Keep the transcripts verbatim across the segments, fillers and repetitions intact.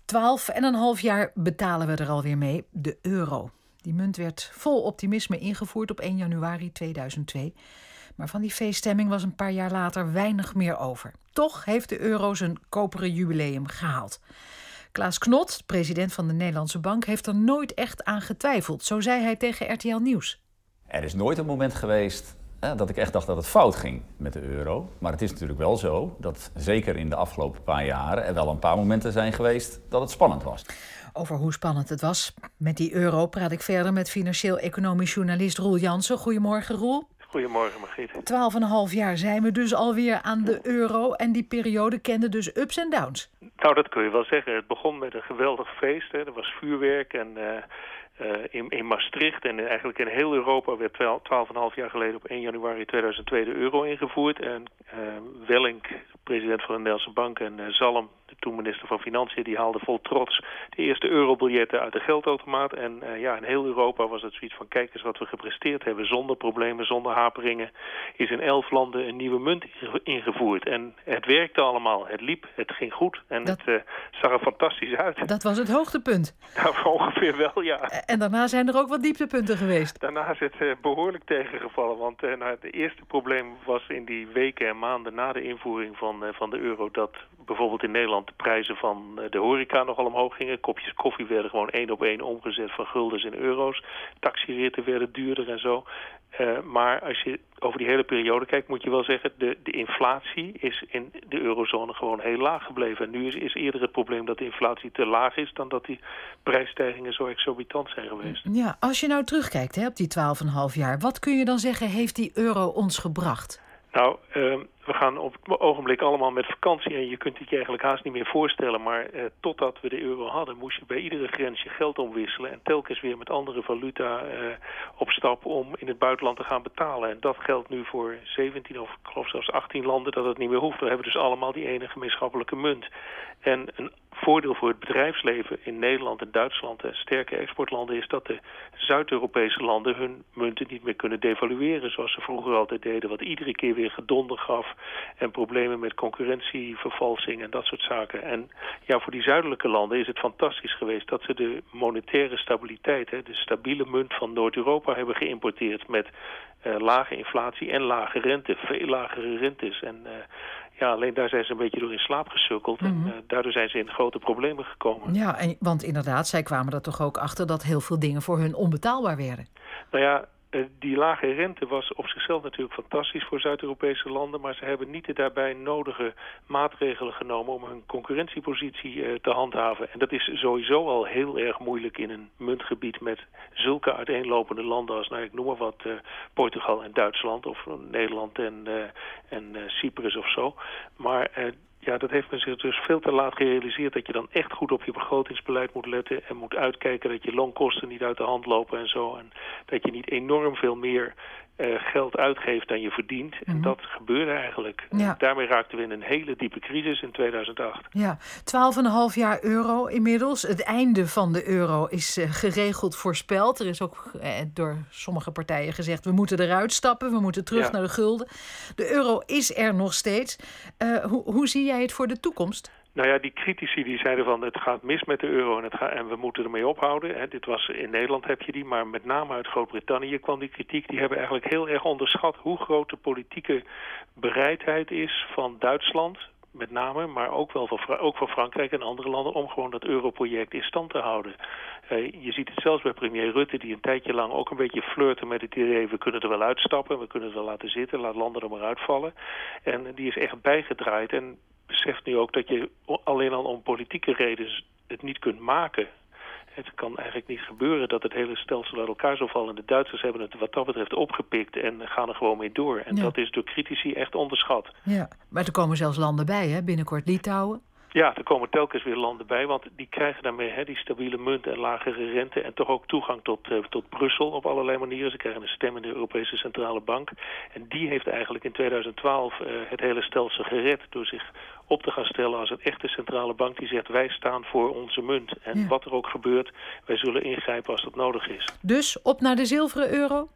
Twaalf en een half jaar betalen we er alweer mee, de euro. Die munt werd vol optimisme ingevoerd op één januari tweeduizend twee. Maar van die feeststemming was een paar jaar later weinig meer over. Toch heeft de euro zijn koperen jubileum gehaald. Klaas Knot, president van de Nederlandse Bank, heeft er nooit echt aan getwijfeld. Zo zei hij tegen R T L Nieuws. Er is nooit een moment geweest eh, dat ik echt dacht dat het fout ging met de euro. Maar het is natuurlijk wel zo dat zeker in de afgelopen paar jaren er wel een paar momenten zijn geweest dat het spannend was. Over hoe spannend het was met die euro praat ik verder met financieel-economisch journalist Roel Jansen. Goedemorgen, Roel. Goedemorgen, Margriet. Twaalf en een half jaar zijn we dus alweer aan de euro en die periode kende dus ups en downs. Nou, dat kun je wel zeggen. Het begon met een geweldig feest. Hè. Er was vuurwerk en uh, uh, in, in Maastricht en eigenlijk in heel Europa werd twaalf en een half jaar geleden op één januari tweeduizend twee de euro ingevoerd. En uh, Wellink, president van de Nederlandse Bank, en uh, Zalm, de toen minister van Financiën, die haalde vol trots de eerste eurobiljetten uit de geldautomaat. En uh, ja, in heel Europa was het zoiets van: kijk eens wat we gepresteerd hebben. Zonder problemen, zonder haperingen is in elf landen een nieuwe munt ingevoerd. En het werkte allemaal. Het liep, het ging goed en dat, het uh, zag er fantastisch uit. Dat was het hoogtepunt. Nou, ongeveer wel, ja. En daarna zijn er ook wat dieptepunten geweest. Daarna is het uh, behoorlijk tegengevallen. Want uh, nou, het eerste probleem was in die weken en maanden na de invoering van, uh, van de euro, dat bijvoorbeeld in Nederland de prijzen van de horeca nogal omhoog gingen. Kopjes koffie werden gewoon één op één omgezet van guldens in euro's. Taxiritten werden duurder en zo. Uh, maar als je over die hele periode kijkt, moet je wel zeggen, de, de inflatie is in de eurozone gewoon heel laag gebleven. En nu is, is eerder het probleem dat de inflatie te laag is dan dat die prijsstijgingen zo exorbitant zijn geweest. Ja, als je nou terugkijkt hè, op die twaalf en een half jaar, wat kun je dan zeggen heeft die euro ons gebracht? Nou, uh, we gaan op het ogenblik allemaal met vakantie en je kunt het je eigenlijk haast niet meer voorstellen. Maar uh, totdat we de euro hadden, moest je bij iedere grens je geld omwisselen en telkens weer met andere valuta uh, op stap om in het buitenland te gaan betalen. En dat geldt nu voor zeventien of ik geloof zelfs achttien landen dat het niet meer hoeft. We hebben dus allemaal die ene gemeenschappelijke munt. En een voordeel voor het bedrijfsleven in Nederland en Duitsland en sterke exportlanden is dat de Zuid-Europese landen hun munten niet meer kunnen devalueren zoals ze vroeger altijd deden, wat iedere keer weer gedonder gaf en problemen met concurrentievervalsing en dat soort zaken. En ja, voor die zuidelijke landen is het fantastisch geweest dat ze de monetaire stabiliteit, hè, de stabiele munt van Noord-Europa hebben geïmporteerd met uh, lage inflatie en lage rente, veel lagere rentes. En uh, ja, alleen daar zijn ze een beetje door in slaap gesukkeld. Mm-hmm. En uh, daardoor zijn ze in grote problemen gekomen. Ja, en, want inderdaad, zij kwamen er toch ook achter dat heel veel dingen voor hun onbetaalbaar werden. Nou ja, uh, die lage rente was op zichzelf natuurlijk fantastisch voor Zuid-Europese landen, maar ze hebben niet de daarbij nodige maatregelen genomen om hun concurrentiepositie uh, te handhaven. En dat is sowieso al heel erg moeilijk in een muntgebied met zulke uiteenlopende landen als, nou ik noem maar wat, uh, Portugal en Duitsland of uh, Nederland en, uh, en uh, Cyprus of zo. Maar uh, ja, dat heeft men zich dus veel te laat gerealiseerd dat je dan echt goed op je begrotingsbeleid moet letten en moet uitkijken dat je loonkosten niet uit de hand lopen en zo. En dat je niet enorm veel meer uh, geld uitgeeft dan je verdient. Mm-hmm. En dat gebeurde eigenlijk. Ja. En daarmee raakten we in een hele diepe crisis in tweeduizend acht. Ja, twaalf en een half jaar euro inmiddels. Het einde van de euro is uh, geregeld voorspeld. Er is ook uh, door sommige partijen gezegd, we moeten eruit stappen, we moeten terug ja. naar de gulden. De euro is er nog steeds. Uh, hoe, hoe zie jij het voor de toekomst? Nou ja, die critici die zeiden van het gaat mis met de euro en, het gaat, en we moeten ermee ophouden. Hè. Dit was, in Nederland heb je die, maar met name uit Groot-Brittannië kwam die kritiek. Die hebben eigenlijk heel erg onderschat hoe groot de politieke bereidheid is van Duitsland, met name, maar ook wel van, ook van Frankrijk en andere landen, om gewoon dat europroject in stand te houden. Uh, je ziet het zelfs bij premier Rutte, die een tijdje lang ook een beetje flirten met het idee, we kunnen er wel uitstappen, we kunnen het wel laten zitten, laat landen er maar uitvallen. En die is echt bijgedraaid en beseft nu ook dat je alleen al om politieke redenen het niet kunt maken. Het kan eigenlijk niet gebeuren dat het hele stelsel uit elkaar zal vallen. De Duitsers hebben het wat dat betreft opgepikt en gaan er gewoon mee door. En ja. dat is door critici echt onderschat. Ja, maar er komen zelfs landen bij, hè? Binnenkort Litouwen. Ja, er komen telkens weer landen bij, want die krijgen daarmee hè, die stabiele munt en lagere rente en toch ook toegang tot, uh, tot Brussel op allerlei manieren. Ze krijgen een stem in de Europese Centrale Bank. En die heeft eigenlijk in tweeduizend twaalf uh, het hele stelsel gered door zich op te gaan stellen als een echte centrale bank die zegt wij staan voor onze munt. En ja. wat er ook gebeurt, wij zullen ingrijpen als dat nodig is. Dus op naar de zilveren euro?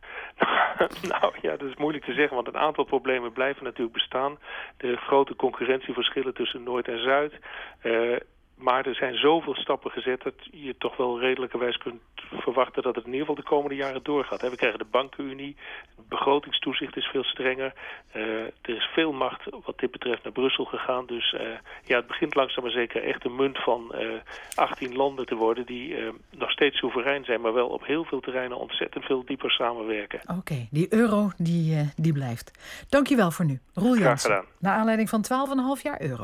Nou ja, dat is moeilijk te zeggen, want een aantal problemen blijven natuurlijk bestaan. De grote concurrentieverschillen tussen Noord en Zuid. Uh, maar er zijn zoveel stappen gezet dat je toch wel redelijkerwijs kunt verwachten dat het in ieder geval de komende jaren doorgaat. We krijgen de bankenunie, het begrotingstoezicht is veel strenger. Uh, er is veel macht wat dit betreft naar Brussel gegaan. Dus uh, ja, het begint langzaam maar zeker echt een munt van uh, achttien landen te worden die uh, nog steeds soeverein zijn, maar wel op heel veel terreinen ontzettend veel dieper samenwerken. Oké, okay, die euro die, uh, die blijft. Dank je wel voor nu. Roel Jansen. Graag gedaan. Naar aanleiding van twaalf komma vijf jaar euro.